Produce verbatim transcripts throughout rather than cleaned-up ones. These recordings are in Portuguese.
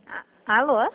A- Alô?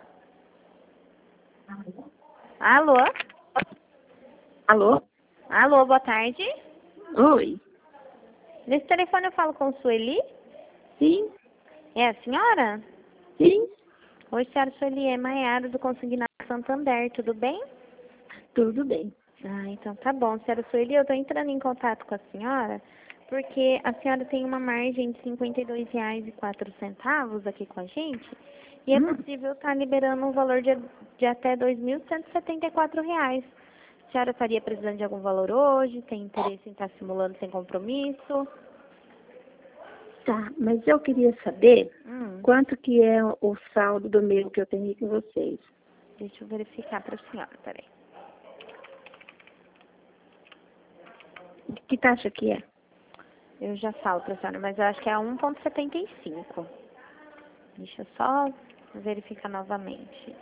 Alô? Alô? Alô, boa tarde. Oi. Nesse telefone eu falo com Sueli? Sim, É a senhora? sim, Oi, senhora Sueli, é Maiara do Consignado Santander, tudo bem? tudo bem. Ah, então tá bom. Senhora Sueli, eu estou entrando em contato com a senhora porque a senhora tem uma margem de cinquenta e dois reais e quatro centavos aqui com a gente e é Hum, possível estar liberando um valor de, de até dois mil cento e setenta e quatro reais. A senhora estaria precisando de algum valor hoje? Tem interesse em estar simulando sem compromisso? tá, mas eu queria saber Hum, quanto que é o saldo do meu que eu tenho aqui com vocês. deixa eu verificar para a senhora, peraí. Que taxa que é? Eu já falo para a senhora, mas eu acho que é um vírgula setenta e cinco. Deixa eu só verificar novamente.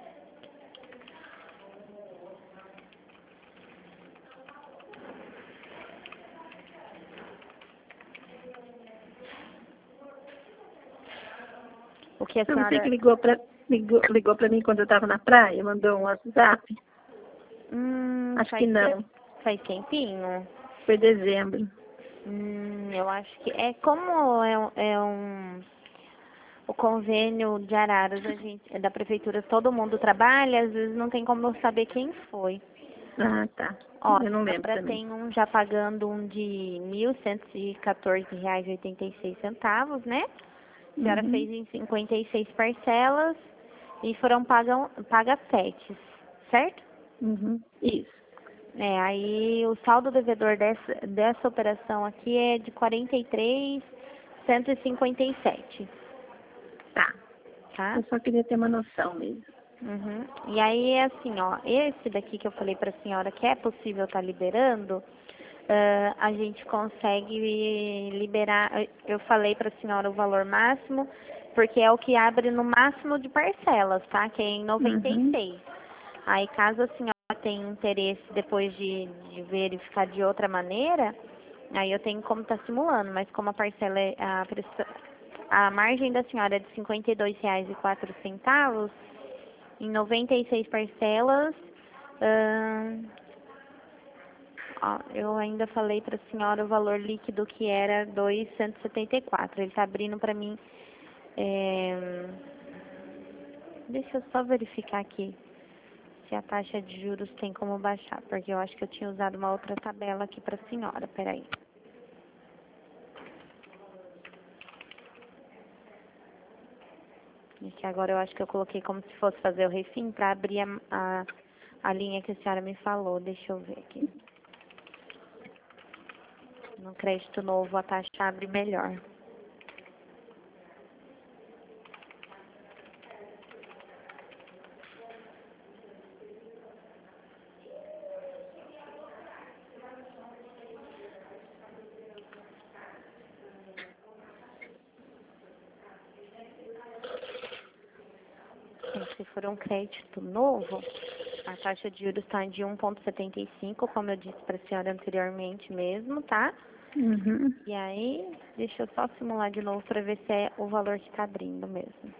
O que a Foi você que senhora... ligou pra, ligou, ligou pra mim quando eu estava na praia, mandou um WhatsApp? Hum, Acho que faz, te- não, faz tempinho? foi dezembro. Hum, eu acho que... É como é, um- é um... O convênio de Araras, a gente, é da prefeitura, todo mundo trabalha, às vezes não tem como eu saber quem foi. Ah, tá. Ó, Eu não a lembro senhora também. tem um já pagando um de mil cento e quatorze reais e oitenta e seis centavos, né? A senhora Uhum, fez em cinquenta e seis parcelas e foram pagam, pagas sete, certo? uhum, isso. É, aí o saldo devedor dessa, dessa operação aqui é de quarenta e três mil cento e cinquenta e sete, Tá. tá? Eu só queria ter uma noção mesmo. Uhum. E aí é assim, ó, esse daqui que eu falei para a senhora que é possível estar liberando, ah, a gente consegue liberar, eu falei para a senhora o valor máximo, porque é o que abre no máximo de parcelas, tá? Que é em noventa e Uhum, seis. Aí caso a senhora tenha interesse depois de, de verificar de outra maneira, aí eu tenho como estar simulando, mas como a parcela é, a, pressa- a margem da senhora é de cinquenta e dois reais e quatro centavos, em noventa e seis parcelas, ahn, ó, eu ainda falei para a senhora o valor líquido que era dois mil cento e setenta e quatro. Ele está abrindo para mim. é, Deixa eu só verificar aqui se a taxa de juros tem como baixar, porque eu acho que eu tinha usado uma outra tabela aqui para a senhora. Peraí. É que agora eu acho que eu coloquei como se fosse fazer o refim para abrir a, a, a linha que a senhora me falou. Deixa eu ver aqui. No crédito novo a taxa abre melhor. Sim, se for um crédito novo, a taxa de juros está de um vírgula setenta e cinco, como eu disse para a senhora anteriormente mesmo, tá? uhum. E aí, deixa eu só simular de novo para ver se é o valor que está abrindo mesmo.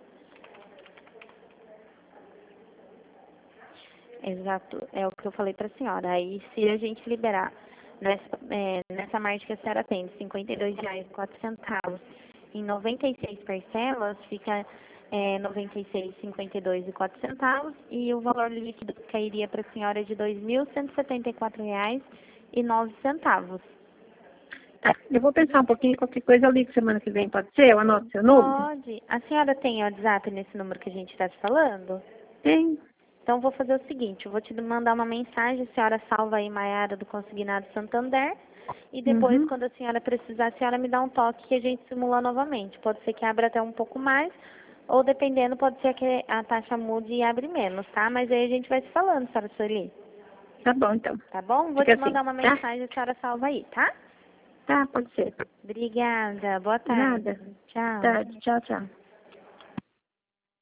Exato, é o que eu falei para a senhora. Aí, se a gente liberar nessa, é, nessa margem que a senhora tem, de cinquenta e dois reais e quatro centavos, em noventa e seis parcelas, fica é, noventa e seis reais e cinquenta e dois e quatro centavos e o valor líquido que cairia para a senhora é de dois mil cento e setenta e quatro reais e nove centavos. Tá, eu vou pensar um pouquinho, qualquer coisa eu ligo semana que vem, pode ser? Eu anoto seu número? Pode. A senhora tem o WhatsApp nesse número que a gente está te falando? Tem. Então, vou fazer o seguinte, eu vou te mandar uma mensagem, a senhora salva aí Maiara do Consignado Santander, e depois, Uhum. quando a senhora precisar, a senhora me dá um toque que a gente simula novamente. Pode ser que abra até um pouco mais, ou dependendo, pode ser que a taxa mude e abre menos, tá? Mas aí a gente vai se falando, senhora Sueli, Tá bom, então. tá bom? Vou Fica te assim, mandar uma tá? mensagem, a senhora salva aí, tá? Tá, pode ser. Obrigada, boa tarde. Nada. Tchau. Tarde. Tchau, tchau.